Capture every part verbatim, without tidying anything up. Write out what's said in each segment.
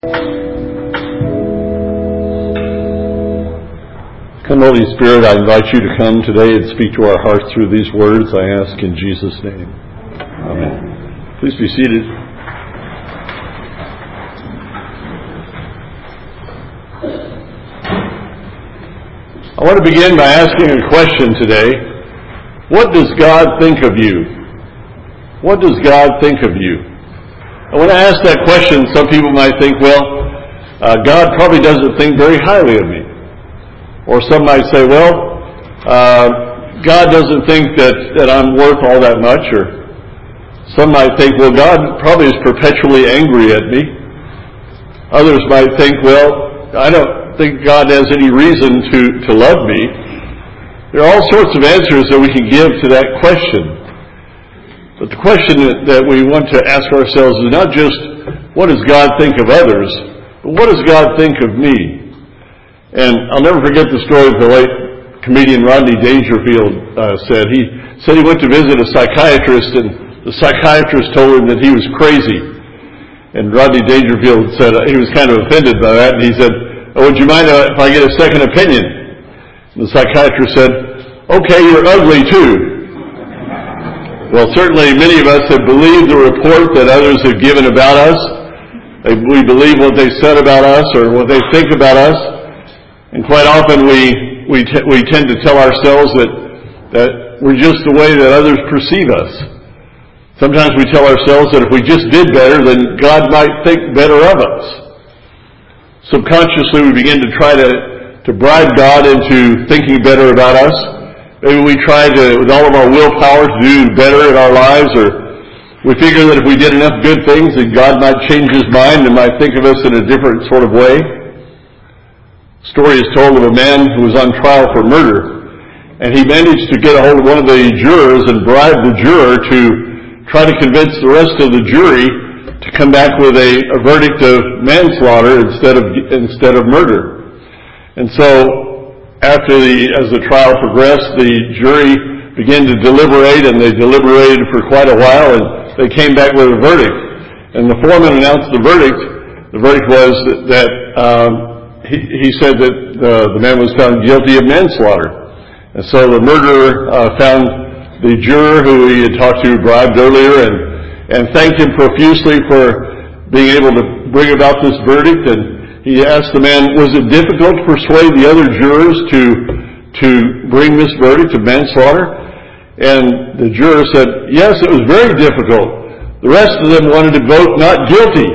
Come, Holy Spirit, I invite you to come today and speak to our hearts through these words, I ask in Jesus' name. Amen. Please be seated. I want to begin by asking a question today. What does God think of you? What does God think of you? And when I ask that question, some people might think, well, uh, God probably doesn't think very highly of me. Or some might say, well, uh, God doesn't think that, that I'm worth all that much. Or some might think, well, God probably is perpetually angry at me. Others might think, well, I don't think God has any reason to, to love me. There are all sorts of answers that we can give to that question. But the question that, that we want to ask ourselves is not just, what does God think of others, but what does God think of me? And I'll never forget the story of the late comedian Rodney Dangerfield uh, said. He said he went to visit a psychiatrist, and the psychiatrist told him that he was crazy. And Rodney Dangerfield said uh, he was kind of offended by that, and he said, oh, would you mind uh, if I get a second opinion? And the psychiatrist said, okay, you're ugly too. Well, certainly many of us have believed the report that others have given about us. We believe what they said about us or what they think about us. And quite often we we, t- we tend to tell ourselves that, that we're just the way that others perceive us. Sometimes we tell ourselves that if we just did better, then God might think better of us. Subconsciously we begin to try to, to bribe God into thinking better about us. Maybe we try to, with all of our willpower, to do better in our lives, or we figure that if we did enough good things, that God might change His mind and might think of us in a different sort of way. A story is told of a man who was on trial for murder, and he managed to get a hold of one of the jurors and bribe the juror to try to convince the rest of the jury to come back with a, a verdict of manslaughter instead of instead of murder. And so, after the as the trial progressed, the jury began to deliberate, and they deliberated for quite a while, and they came back with a verdict. And the foreman announced the verdict. The verdict was that, that um, He, he said that the, the man was found guilty of manslaughter. And so the murderer uh, found the juror who he had talked to bribed earlier and, and thanked him profusely for being able to bring about this verdict. And he asked the man, was it difficult to persuade the other jurors to, to bring this verdict of manslaughter? And the juror said, yes, it was very difficult. The rest of them wanted to vote not guilty.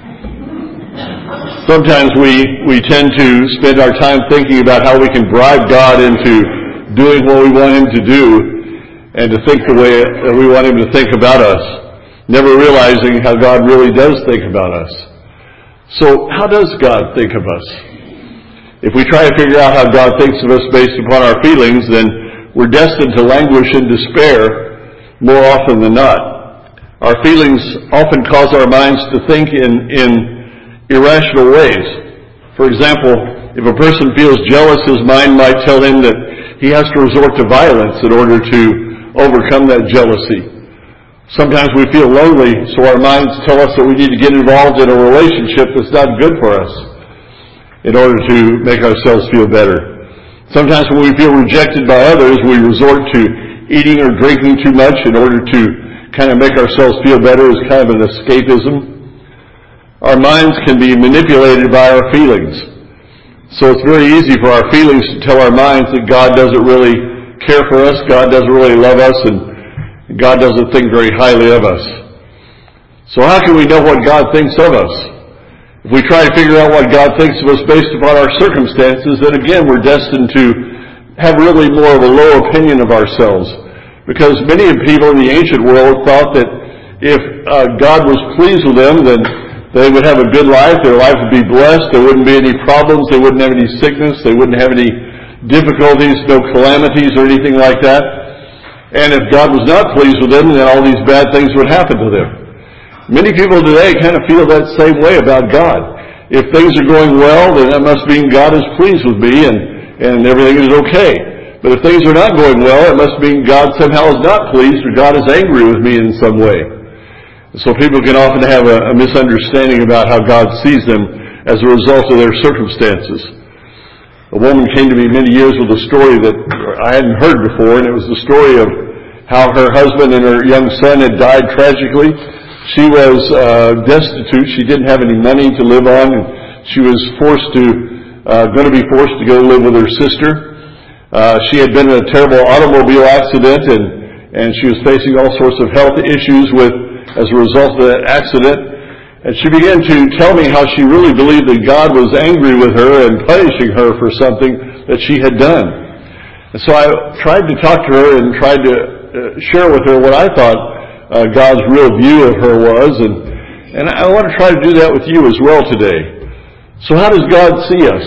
Sometimes we, we tend to spend our time thinking about how we can bribe God into doing what we want Him to do and to think the way that we want Him to think about us, never realizing how God really does think about us. So how does God think of us? If we try to figure out how God thinks of us based upon our feelings, then we're destined to languish in despair more often than not. Our feelings often cause our minds to think in, in irrational ways. For example, if a person feels jealous, his mind might tell him that he has to resort to violence in order to overcome that jealousy. Sometimes we feel lonely, so our minds tell us that we need to get involved in a relationship that's not good for us in order to make ourselves feel better. Sometimes when we feel rejected by others, we resort to eating or drinking too much in order to kind of make ourselves feel better as kind of an escapism. Our minds can be manipulated by our feelings. So it's very easy for our feelings to tell our minds that God doesn't really care for us, God doesn't really love us, and God doesn't think very highly of us. So how can we know what God thinks of us? If we try to figure out what God thinks of us based upon our circumstances, then again we're destined to have really more of a low opinion of ourselves. Because many of the people in the ancient world thought that if uh, God was pleased with them, then they would have a good life, their life would be blessed, there wouldn't be any problems, they wouldn't have any sickness, they wouldn't have any difficulties, no calamities or anything like that. And if God was not pleased with them, then all these bad things would happen to them. Many people today kind of feel that same way about God. If things are going well, then that must mean God is pleased with me and, and everything is okay. But if things are not going well, it must mean God somehow is not pleased or God is angry with me in some way. So people can often have a, a misunderstanding about how God sees them as a result of their circumstances. A woman came to me many years with a story that I hadn't heard before, and it was the story of how her husband and her young son had died tragically. She was uh, destitute. She didn't have any money to live on. And she was forced to, uh, going to be forced to go live with her sister. Uh, she had been in a terrible automobile accident, and, and she was facing all sorts of health issues with as a result of that accident. And she began to tell me how she really believed that God was angry with her and punishing her for something that she had done. And so I tried to talk to her and tried to uh, share with her what I thought Uh, God's real view of her was, and, and I want to try to do that with you as well today. So how does God see us?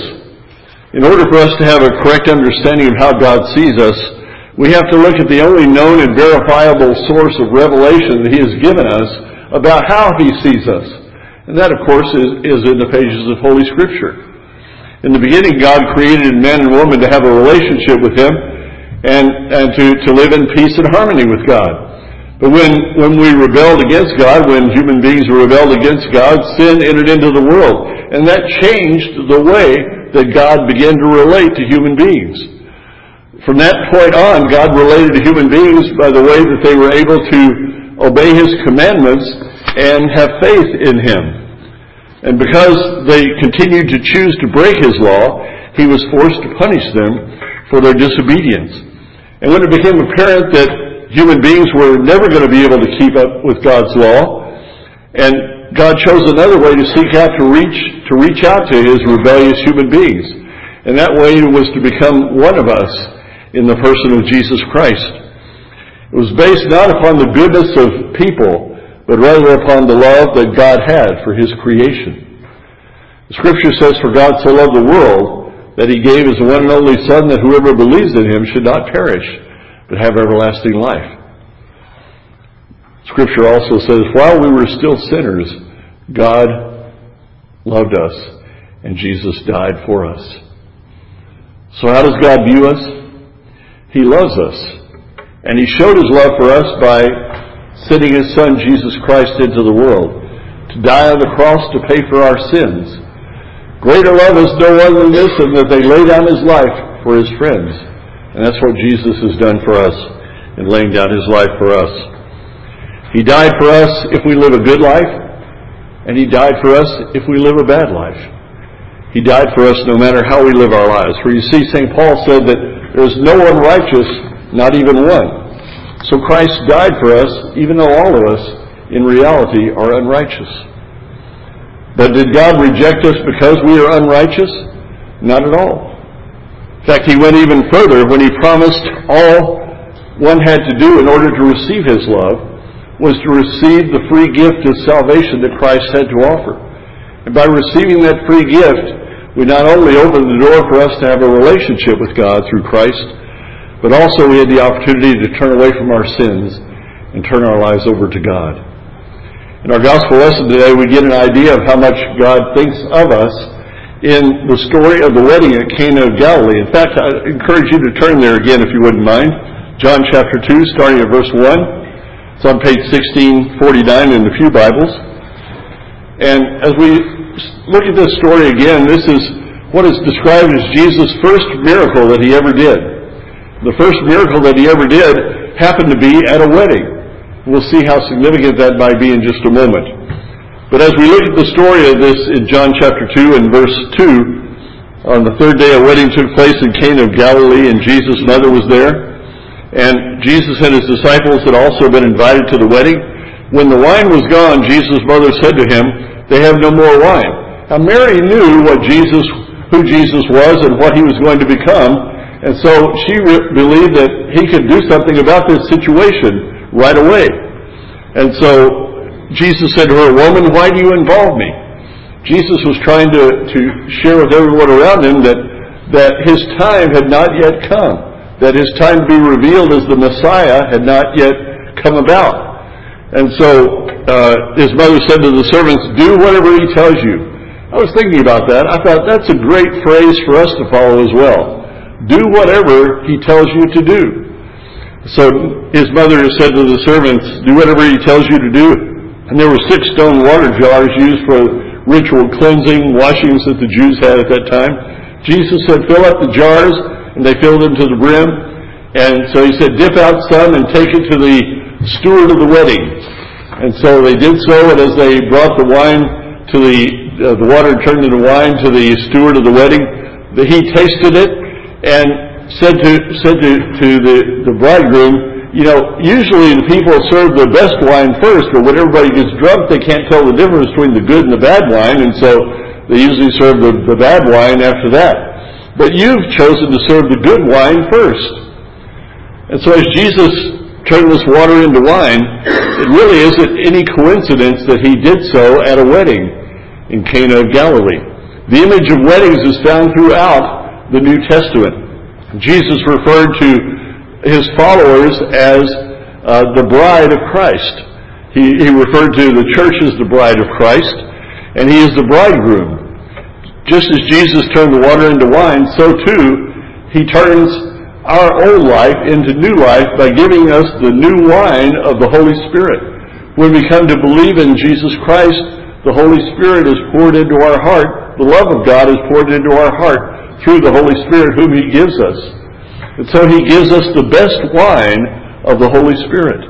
In order for us to have a correct understanding of how God sees us, we have to look at the only known and verifiable source of revelation that He has given us about how He sees us. And that, of course, is, is in the pages of Holy Scripture. In the beginning, God created man and woman to have a relationship with Him and, and to, to live in peace and harmony with God. But when, when we rebelled against God, when human beings rebelled against God, sin entered into the world. And that changed the way that God began to relate to human beings. From that point on, God related to human beings by the way that they were able to obey His commandments and have faith in Him. And because they continued to choose to break His law, He was forced to punish them for their disobedience. And when it became apparent that human beings were never going to be able to keep up with God's law, and God chose another way to seek out to reach to reach out to His rebellious human beings. And that way was to become one of us in the person of Jesus Christ. It was based not upon the goodness of people, but rather upon the love that God had for His creation. The Scripture says, "For God so loved the world that He gave His one and only Son, that whoever believes in Him should not perish, but have everlasting life." Scripture also says, while we were still sinners, God loved us, and Jesus died for us. So how does God view us? He loves us, and He showed His love for us by sending His Son, Jesus Christ, into the world to die on the cross to pay for our sins. Greater love is no one than this, and that they lay down His life for His friends. And that's what Jesus has done for us in laying down His life for us. He died for us if we live a good life, and He died for us if we live a bad life. He died for us no matter how we live our lives. For you see, Saint Paul said that there's no one righteous, not even one. So Christ died for us, even though all of us, in reality, are unrighteous. But did God reject us because we are unrighteous? Not at all. In fact, He went even further when He promised all one had to do in order to receive His love was to receive the free gift of salvation that Christ had to offer. And by receiving that free gift, we not only opened the door for us to have a relationship with God through Christ, but also we had the opportunity to turn away from our sins and turn our lives over to God. In our gospel lesson today, we get an idea of how much God thinks of us in the story of the wedding at Cana of Galilee. In fact, I encourage you to turn there again if you wouldn't mind. John chapter two, starting at verse one. It's on page sixteen forty-nine in the Pew Bibles. And as we look at this story again, this is what is described as Jesus' first miracle that He ever did. The first miracle that He ever did happened to be at a wedding. We'll see how significant that might be in just a moment. But as we look at the story of this in John chapter two and verse two, on the third day a wedding took place in Cana of Galilee, and Jesus' mother was there. And Jesus and His disciples had also been invited to the wedding. When the wine was gone, Jesus' mother said to Him, "They have no more wine." Now Mary knew what Jesus, who Jesus was and what He was going to become, and so she re- believed that He could do something about this situation right away. And so Jesus said to her, "Woman, why do you involve me?" Jesus was trying to, to share with everyone around Him that, that His time had not yet come, that His time to be revealed as the Messiah had not yet come about. And so uh, His mother said to the servants, "Do whatever He tells you." I was thinking about that. I thought that's a great phrase for us to follow as well. Do whatever He tells you to do. So His mother said to the servants, "Do whatever He tells you to do." And there were six stone water jars used for ritual cleansing, washings that the Jews had at that time. Jesus said, fill up the jars, and they filled them to the brim. And so he said, dip out some and take it to the steward of the wedding. And so they did so, and as they brought the wine to the, uh, the water turned into wine to the steward of the wedding, the, he tasted it and said to, said to, to the, the bridegroom, you know, usually the people serve the best wine first, but when everybody gets drunk, they can't tell the difference between the good and the bad wine, and so they usually serve the, the bad wine after that. But you've chosen to serve the good wine first. And so as Jesus turned this water into wine, it really isn't any coincidence that he did so at a wedding in Cana of Galilee. The image of weddings is found throughout the New Testament. Jesus referred to his followers as uh, the bride of Christ. He, he referred to the church as the bride of Christ, and he is the bridegroom. Just as Jesus turned the water into wine, so too he turns our old life into new life by giving us the new wine of the Holy Spirit. When we come to believe in Jesus Christ, the Holy Spirit is poured into our heart. The love of God is poured into our heart through the Holy Spirit whom he gives us. And so he gives us the best wine of the Holy Spirit.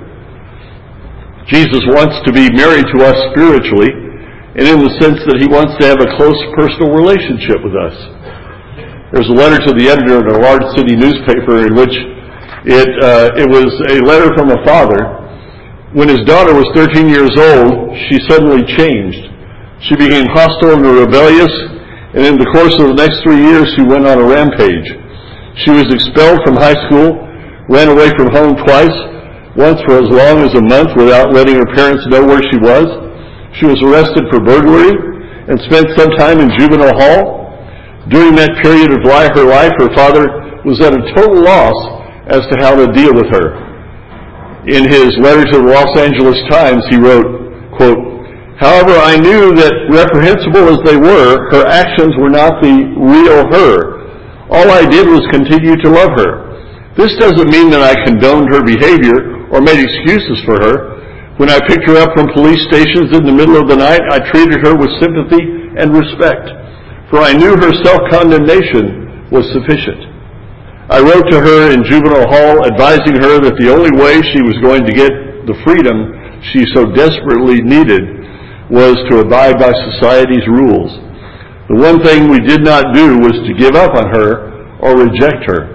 Jesus wants to be married to us spiritually, and in the sense that he wants to have a close personal relationship with us. There's a letter to the editor of a large city newspaper in which it, uh, it was a letter from a father. When his daughter was thirteen years old, she suddenly changed. She became hostile and rebellious, and in the course of the next three years, she went on a rampage. She was expelled from high school, ran away from home twice, once for as long as a month without letting her parents know where she was. She was arrested for burglary and spent some time in juvenile hall. During that period of life, her life, her father was at a total loss as to how to deal with her. In his letter to the Los Angeles Times, he wrote, quote, however, I knew that reprehensible as they were, her actions were not the real her. All I did was continue to love her. This doesn't mean that I condoned her behavior or made excuses for her. When I picked her up from police stations in the middle of the night, I treated her with sympathy and respect, for I knew her self-condemnation was sufficient. I wrote to her in juvenile hall advising her that the only way she was going to get the freedom she so desperately needed was to abide by society's rules. The one thing we did not do was to give up on her or reject her.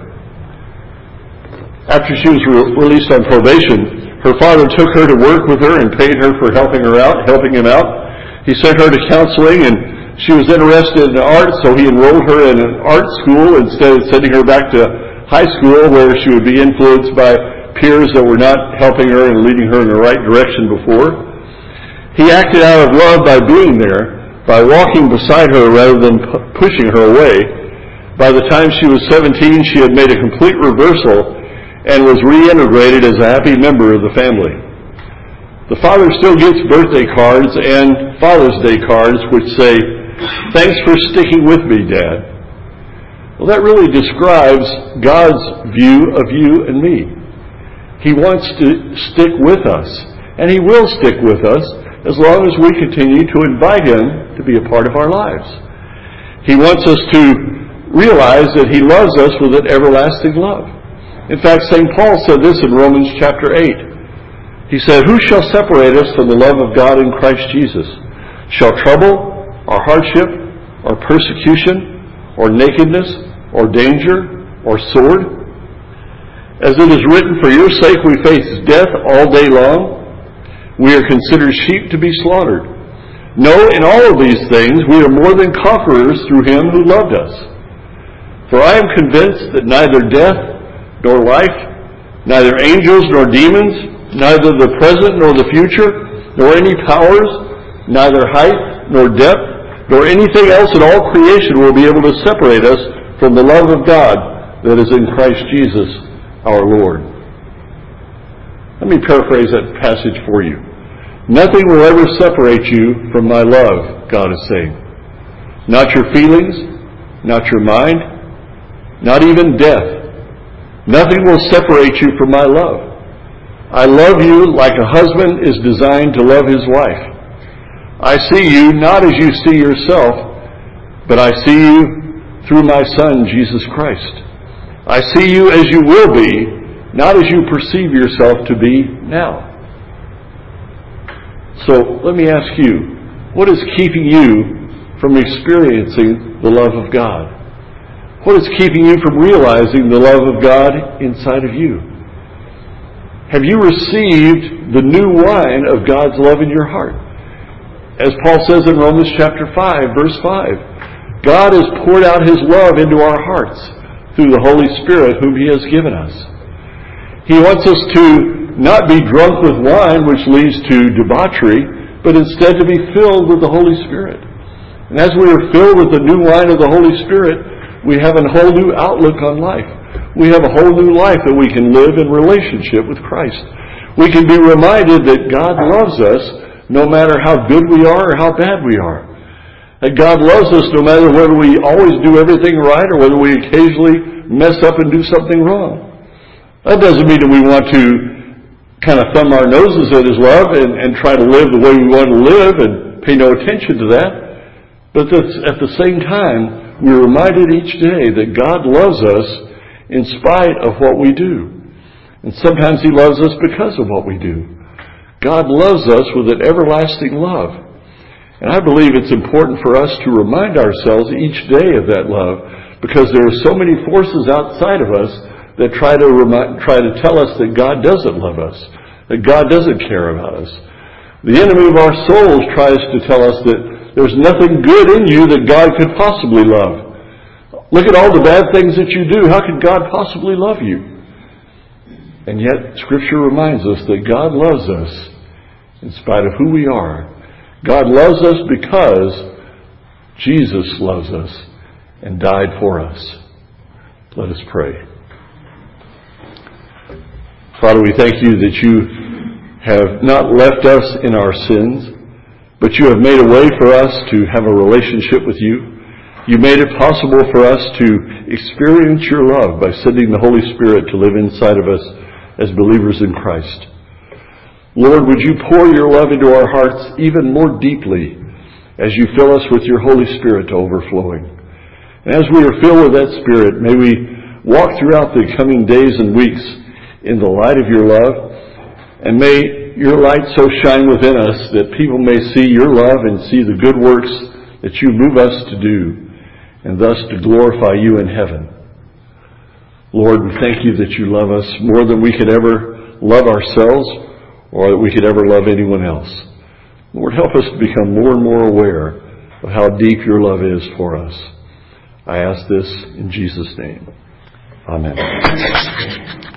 After she was re- released on probation, her father took her to work with her and paid her for helping her out, helping him out. He sent her to counseling, and she was interested in art, so he enrolled her in an art school instead of sending her back to high school where she would be influenced by peers that were not helping her and leading her in the right direction before. He acted out of love by being there, by walking beside her rather than pu- pushing her away. By the time she was seventeen, she had made a complete reversal and was reintegrated as a happy member of the family. The father still gets birthday cards and Father's Day cards which say, thanks for sticking with me, Dad. Well, that really describes God's view of you and me. He wants to stick with us, and he will stick with us as long as we continue to invite him to be a part of our lives. He wants us to realize that he loves us with an everlasting love. In fact, Saint Paul said this in Romans chapter eight. He said, who shall separate us from the love of God in Christ Jesus? Shall trouble, or hardship, or persecution, or nakedness, or danger, or sword? As it is written, for your sake we face death all day long. We are considered sheep to be slaughtered. No, in all of these things we are more than conquerors through him who loved us. For I am convinced that neither death nor life, neither angels nor demons, neither the present nor the future, nor any powers, neither height nor depth, nor anything else in all creation will be able to separate us from the love of God that is in Christ Jesus our Lord. Let me paraphrase that passage for you. Nothing will ever separate you from my love, God is saying. Not your feelings, not your mind, not even death. Nothing will separate you from my love. I love you like a husband is designed to love his wife. I see you not as you see yourself, but I see you through my Son, Jesus Christ. I see you as you will be, not as you perceive yourself to be now. So let me ask you, what is keeping you from experiencing the love of God? What is keeping you from realizing the love of God inside of you? Have you received the new wine of God's love in your heart? As Paul says in Romans chapter five, verse five, God has poured out His love into our hearts through the Holy Spirit whom He has given us. He wants us to not be drunk with wine, which leads to debauchery, but instead to be filled with the Holy Spirit. And as we are filled with the new wine of the Holy Spirit, we have a whole new outlook on life. We have a whole new life that we can live in relationship with Christ. We can be reminded that God loves us no matter how good we are or how bad we are. That God loves us no matter whether we always do everything right or whether we occasionally mess up and do something wrong. That doesn't mean that we want to kind of thumb our noses at His love and, and try to live the way we want to live and pay no attention to that. But at the same time, we're reminded each day that God loves us in spite of what we do. And sometimes He loves us because of what we do. God loves us with an everlasting love. And I believe it's important for us to remind ourselves each day of that love, because there are so many forces outside of us that try to remind, try to tell us that God doesn't love us, that God doesn't care about us. The enemy of our souls tries to tell us that there's nothing good in you that God could possibly love. Look at all the bad things that you do. How could God possibly love you? And yet, Scripture reminds us that God loves us in spite of who we are. God loves us because Jesus loves us and died for us. Let us pray. Father, we thank You that You have not left us in our sins, but You have made a way for us to have a relationship with You. You made it possible for us to experience Your love by sending the Holy Spirit to live inside of us as believers in Christ. Lord, would You pour Your love into our hearts even more deeply as You fill us with Your Holy Spirit to overflowing. And as we are filled with that Spirit, may we walk throughout the coming days and weeks in the light of Your love, and may Your light so shine within us that people may see Your love and see the good works that You move us to do, and thus to glorify You in heaven. Lord, we thank You that You love us more than we could ever love ourselves or that we could ever love anyone else. Lord, help us to become more and more aware of how deep Your love is for us. I ask this in Jesus' name. Amen.